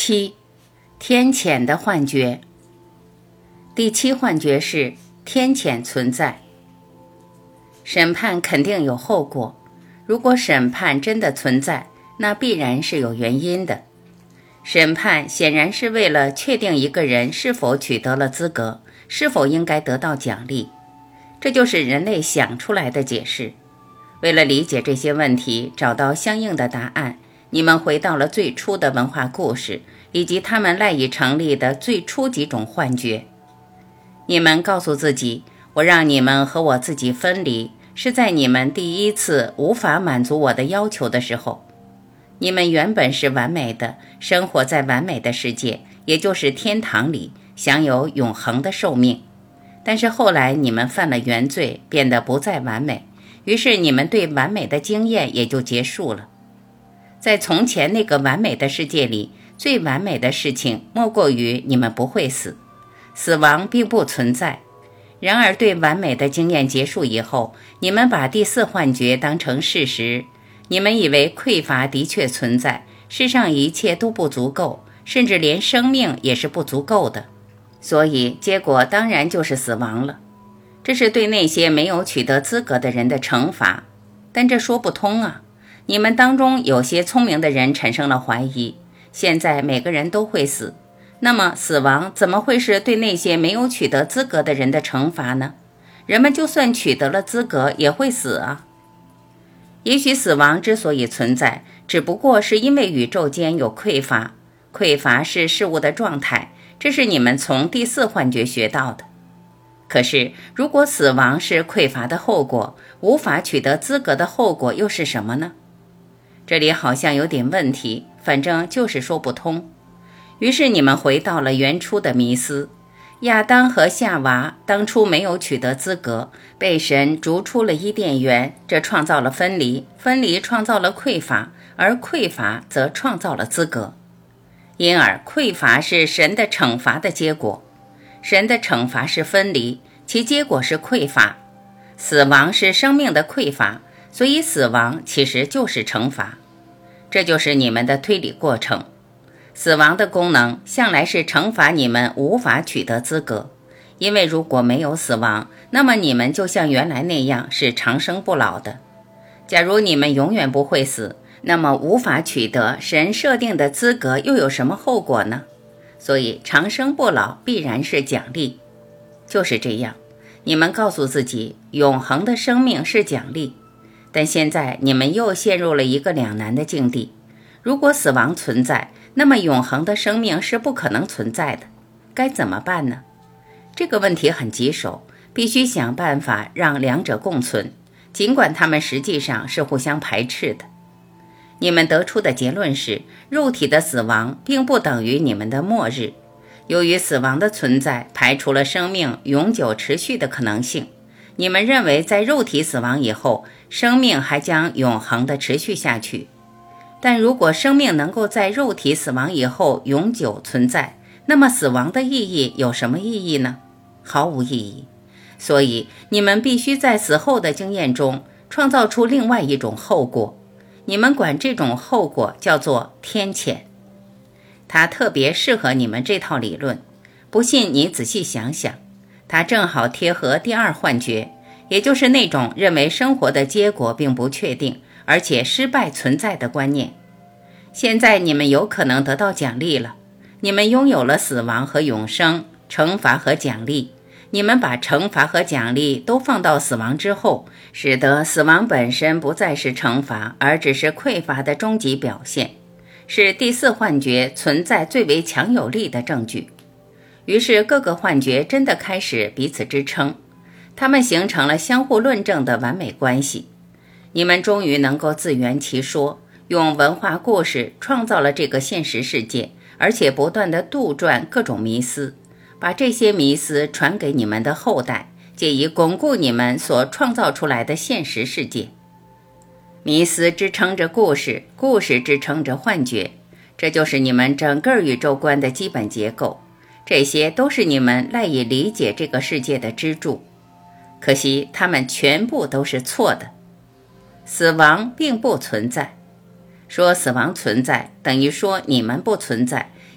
7. 天谴的幻觉。第7幻觉是天谴存在。审判肯定有后果，如果审判真的存在，那必然是有原因的。审判显然是为了确定一个人是否取得了资格，是否应该得到奖励，这就是人类想出来的解释。为了理解这些问题，找到相应的答案，你们回到了最初的文化故事，以及他们赖以成立的最初几种幻觉。你们告诉自己，我让你们和我自己分离，是在你们第一次无法满足我的要求的时候。你们原本是完美的，生活在完美的世界，也就是天堂里，享有永恒的寿命。但是后来你们犯了原罪，变得不再完美，于是你们对完美的经验也就结束了。在从前那个完美的世界里，最完美的事情莫过于你们不会死，死亡并不存在。然而对完美的经验结束以后，你们把第4幻觉当成事实，你们以为匮乏的确存在，世上一切都不足够，甚至连生命也是不足够的，所以结果当然就是死亡了。这是对那些没有取得资格的人的惩罚，但这说不通啊。你们当中有些聪明的人产生了怀疑，现在每个人都会死，那么死亡怎么会是对那些没有取得资格的人的惩罚呢？人们就算取得了资格也会死啊。也许死亡之所以存在，只不过是因为宇宙间有匮乏，匮乏是事物的状态，这是你们从第4幻觉学到的。可是如果死亡是匮乏的后果，无法取得资格的后果又是什么呢？这里好像有点问题，反正就是说不通。于是你们回到了原初的迷思，亚当和夏娃当初没有取得资格，被神逐出了伊甸园，这创造了分离，分离创造了匮乏，而匮乏则创造了资格。因而匮乏是神的惩罚的结果，神的惩罚是分离，其结果是匮乏。死亡是生命的匮乏，所以死亡其实就是惩罚。这就是你们的推理过程。死亡的功能向来是惩罚你们无法取得资格，因为如果没有死亡，那么你们就像原来那样是长生不老的。假如你们永远不会死，那么无法取得神设定的资格又有什么后果呢？所以长生不老必然是奖励。就是这样，你们告诉自己永恒的生命是奖励，但现在你们又陷入了一个两难的境地。如果死亡存在，那么永恒的生命是不可能存在的，该怎么办呢？这个问题很棘手，必须想办法让两者共存，尽管它们实际上是互相排斥的。你们得出的结论是，肉体的死亡并不等于你们的末日。由于死亡的存在排除了生命永久持续的可能性，你们认为在肉体死亡以后，生命还将永恒地持续下去。但如果生命能够在肉体死亡以后永久存在，那么死亡的意义有什么意义呢？毫无意义。所以你们必须在死后的经验中创造出另外一种后果，你们管这种后果叫做天谴。它特别适合你们这套理论，不信你仔细想想，它正好贴合第2幻觉，也就是那种认为生活的结果并不确定，而且失败存在的观念。现在你们有可能得到奖励了，你们拥有了死亡和永生，惩罚和奖励。你们把惩罚和奖励都放到死亡之后，使得死亡本身不再是惩罚，而只是匮乏的终极表现，是第4幻觉存在最为强有力的证据。于是各个幻觉真的开始彼此支撑，它们形成了相互论证的完美关系。你们终于能够自圆其说，用文化故事创造了这个现实世界，而且不断地杜撰各种迷思，把这些迷思传给你们的后代，借以巩固你们所创造出来的现实世界。迷思支撑着故事，故事支撑着幻觉，这就是你们整个宇宙观的基本结构。这些都是你们赖以理解这个世界的支柱。可惜它们全部都是错的。死亡并不存在。说死亡存在，等于说你们不存在，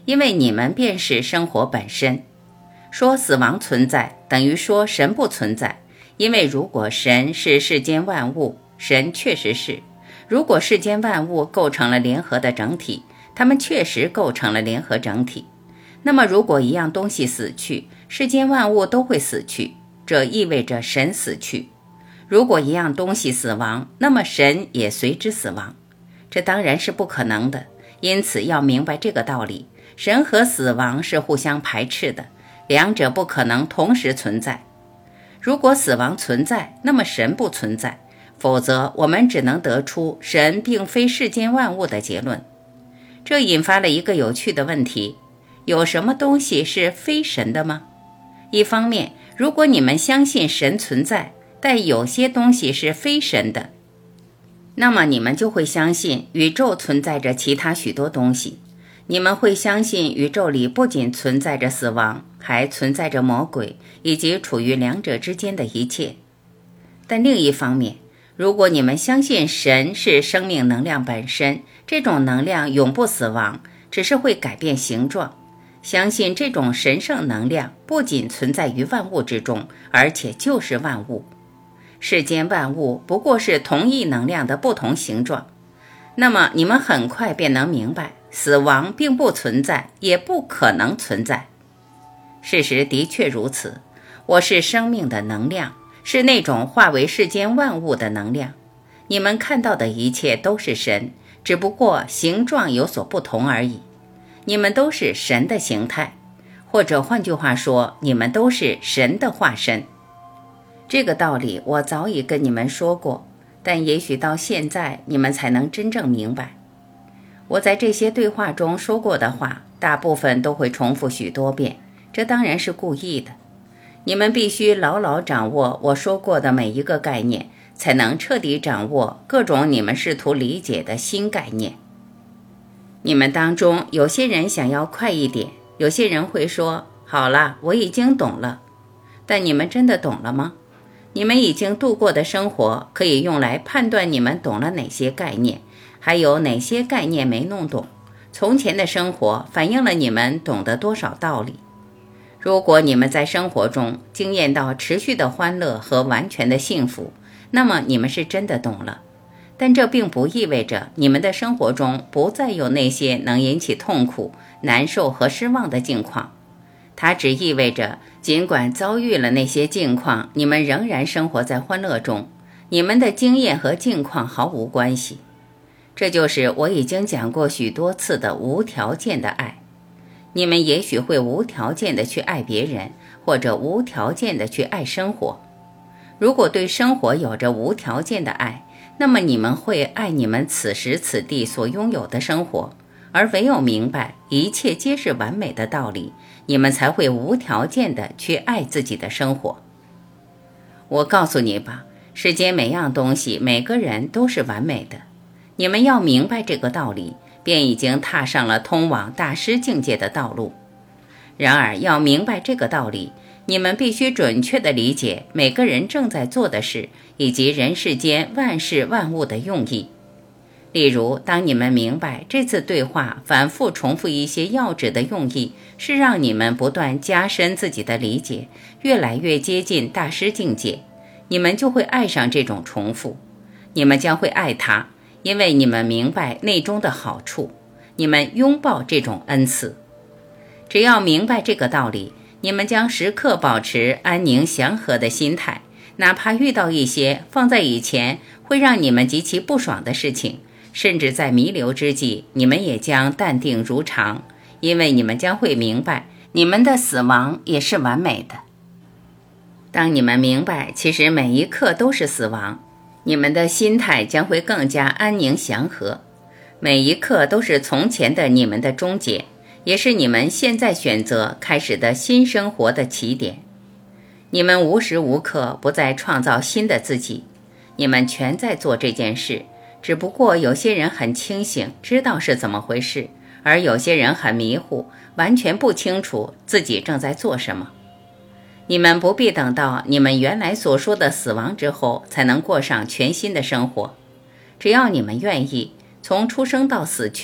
因为你们便是生活本身。说死亡存在，等于说神不存在，因为如果神是世间万物，神确实是；如果世间万物构成了联合的整体，它们确实构成了联合整体。那么如果一样东西死去，世间万物都会死去，这意味着神死去。如果一样东西死亡，那么神也随之死亡，这当然是不可能的。因此要明白这个道理，神和死亡是互相排斥的，两者不可能同时存在。如果死亡存在，那么神不存在，否则我们只能得出神并非世间万物的结论。这引发了一个有趣的问题，有什么东西是非神的吗？一方面，如果你们相信神存在，但有些东西是非神的，那么你们就会相信宇宙存在着其他许多东西。你们会相信宇宙里不仅存在着死亡，还存在着魔鬼，以及处于两者之间的一切。但另一方面，如果你们相信神是生命能量本身，这种能量永不死亡，只是会改变形状，相信这种神圣能量不仅存在于万物之中，而且就是万物。世间万物不过是同一能量的不同形状，那么你们很快便能明白，死亡并不存在，也不可能存在。事实的确如此，我是生命的能量，是那种化为世间万物的能量。你们看到的一切都是神，只不过形状有所不同而已。你们都是神的形态，或者换句话说，你们都是神的化身。这个道理我早已跟你们说过，但也许到现在你们才能真正明白。我在这些对话中说过的话，大部分都会重复许多遍，这当然是故意的。你们必须牢牢掌握我说过的每一个概念，才能彻底掌握各种你们试图理解的新概念。你们当中有些人想要快一点，有些人会说，好了，我已经懂了。但你们真的懂了吗？你们已经度过的生活可以用来判断你们懂了哪些概念，还有哪些概念没弄懂。从前的生活反映了你们懂得多少道理。如果你们在生活中经验到持续的欢乐和完全的幸福，那么你们是真的懂了。但这并不意味着你们的生活中不再有那些能引起痛苦、难受和失望的境况。它只意味着，尽管遭遇了那些境况，你们仍然生活在欢乐中，你们的经验和境况毫无关系。这就是我已经讲过许多次的无条件的爱。你们也许会无条件的去爱别人，或者无条件的去爱生活。如果对生活有着无条件的爱，那么你们会爱你们此时此地所拥有的生活，而唯有明白一切皆是完美的道理，你们才会无条件的去爱自己的生活。我告诉你吧，世间每样东西，每个人都是完美的。你们要明白这个道理，便已经踏上了通往大师境界的道路。然而要明白这个道理，你们必须准确地理解每个人正在做的事，以及人世间万事万物的用意。例如，当你们明白这次对话反复重复一些要旨的用意，是让你们不断加深自己的理解，越来越接近大师境界，你们就会爱上这种重复。你们将会爱它，因为你们明白内中的好处，你们拥抱这种恩赐。只要明白这个道理，你们将时刻保持安宁祥和的心态，哪怕遇到一些放在以前会让你们极其不爽的事情，甚至在弥留之际，你们也将淡定如常，因为你们将会明白，你们的死亡也是完美的。当你们明白其实每一刻都是死亡，你们的心态将会更加安宁祥和。每一刻都是从前的你们的终结，也是你们现在选择开始的新生活的起点。你们无时无刻不在创造新的自己，你们全在做这件事，只不过有些人很清醒，知道是怎么回事，而有些人很迷糊，完全不清楚自己正在做什么。你们不必等到你们原来所说的死亡之后，才能过上全新的生活。只要你们愿意，从出生到死去，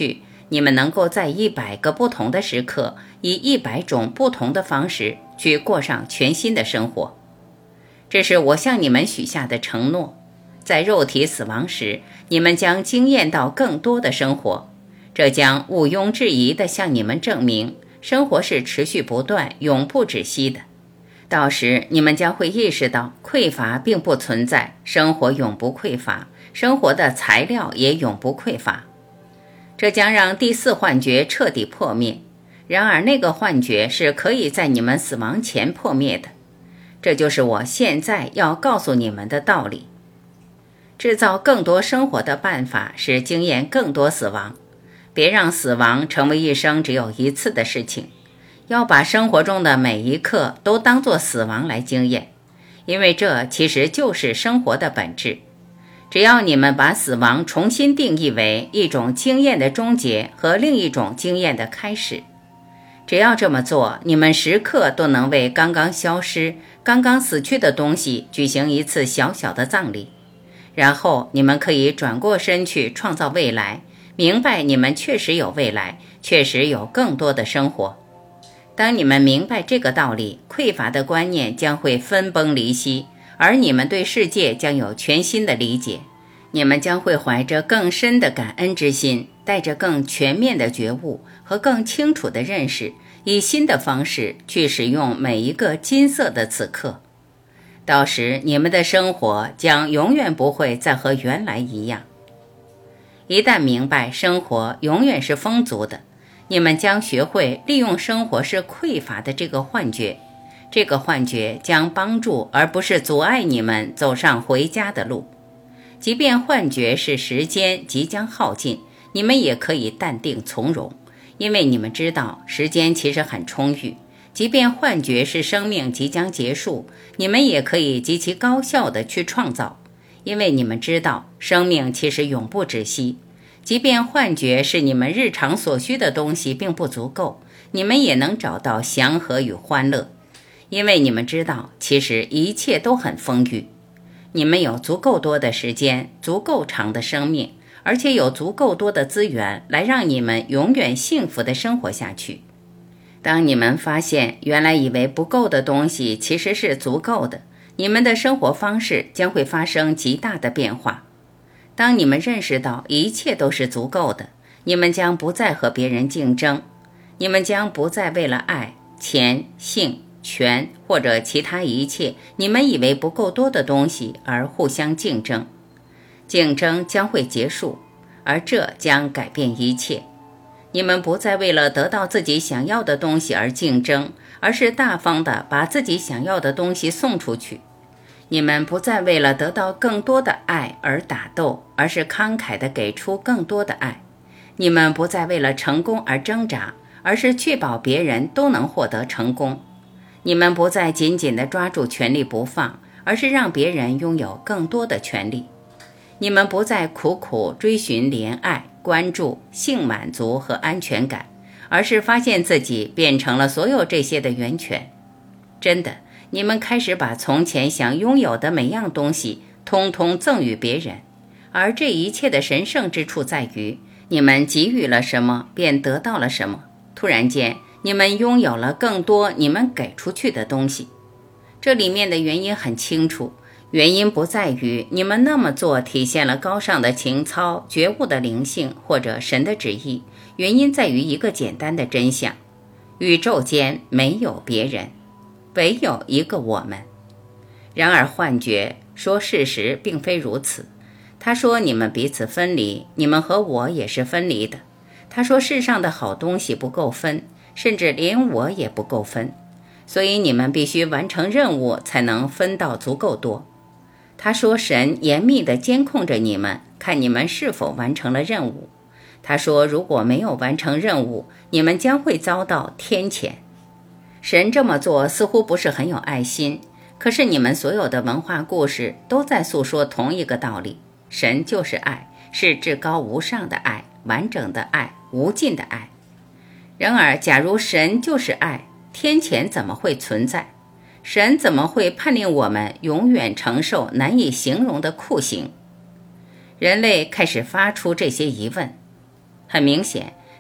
你们能够在100个不同的时刻，以100种不同的方式去过上全新的生活。这是我向你们许下的承诺，在肉体死亡时，你们将经验到更多的生活，这将毋庸置疑地向你们证明，生活是持续不断、永不止息的。到时你们将会意识到，匮乏并不存在，生活永不匮乏，生活的材料也永不匮乏。这将让第4幻觉彻底破灭，然而那个幻觉是可以在你们死亡前破灭的。这就是我现在要告诉你们的道理。制造更多生活的办法是经验更多死亡，别让死亡成为一生只有一次的事情，要把生活中的每一刻都当作死亡来经验，因为这其实就是生活的本质。只要你们把死亡重新定义为一种经验的终结和另一种经验的开始，只要这么做，你们时刻都能为刚刚消失、刚刚死去的东西举行一次小小的葬礼。然后你们可以转过身去创造未来，明白你们确实有未来，确实有更多的生活。当你们明白这个道理，匮乏的观念将会分崩离析，而你们对世界将有全新的理解。你们将会怀着更深的感恩之心，带着更全面的觉悟和更清楚的认识，以新的方式去使用每一个金色的此刻。到时你们的生活将永远不会再和原来一样。一旦明白生活永远是丰足的，你们将学会利用生活是匮乏的这个幻觉。这个幻觉将帮助而不是阻碍你们走上回家的路。即便幻觉是时间即将耗尽，你们也可以淡定从容，因为你们知道时间其实很充裕。即便幻觉是生命即将结束，你们也可以极其高效地去创造，因为你们知道生命其实永不止息。即便幻觉是你们日常所需的东西并不足够，你们也能找到祥和与欢乐，因为你们知道其实一切都很丰裕。你们有足够多的时间，足够长的生命，而且有足够多的资源来让你们永远幸福地生活下去。当你们发现原来以为不够的东西其实是足够的，你们的生活方式将会发生极大的变化。当你们认识到一切都是足够的，你们将不再和别人竞争，你们将不再为了爱、钱、性、权或者其他一切你们以为不够多的东西而互相竞争。竞争将会结束，而这将改变一切。你们不再为了得到自己想要的东西而竞争，而是大方地把自己想要的东西送出去。你们不再为了得到更多的爱而打斗，而是慷慨地给出更多的爱。你们不再为了成功而挣扎，而是确保别人都能获得成功。你们不再紧紧地抓住权力不放，而是让别人拥有更多的权利。你们不再苦苦追寻怜爱、关注、性满足和安全感，而是发现自己变成了所有这些的源泉。真的，你们开始把从前想拥有的每样东西通通赠予别人，而这一切的神圣之处在于，你们给予了什么，便得到了什么。突然间，你们拥有了更多你们给出去的东西。这里面的原因很清楚，原因不在于你们那么做体现了高尚的情操、觉悟的灵性或者神的旨意，原因在于一个简单的真相：宇宙间没有别人，唯有一个我们。然而幻觉说事实并非如此，他说你们彼此分离，你们和我也是分离的。他说世上的好东西不够分，甚至连我也不够分，所以你们必须完成任务才能分到足够多。他说神严密地监控着你们，看你们是否完成了任务。他说如果没有完成任务，你们将会遭到天谴。神这么做似乎不是很有爱心，可是你们所有的文化故事都在诉说同一个道理：神就是爱，是至高无上的爱，完整的爱，无尽的爱。然而假如神就是爱，天谴怎么会存在？神怎么会判令我们永远承受难以形容的酷刑？人类开始发出这些疑问。很明显，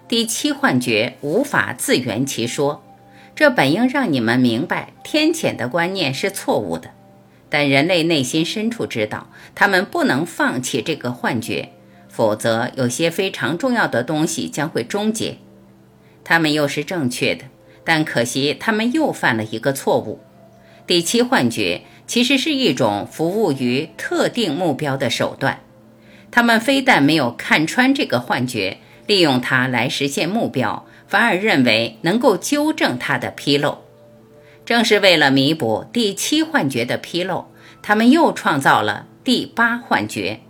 第七幻觉无法自圆其说，这本应让你们明白天谴的观念是错误的，但人类内心深处知道，他们不能放弃这个幻觉，否则有些非常重要的东西将会终结。他们又是正确的，但可惜他们又犯了一个错误。第七幻觉其实是一种服务于特定目标的手段，他们非但没有看穿这个幻觉，利用它来实现目标，反而认为能够纠正它的纰漏。正是为了弥补第七幻觉的纰漏，他们又创造了第八幻觉。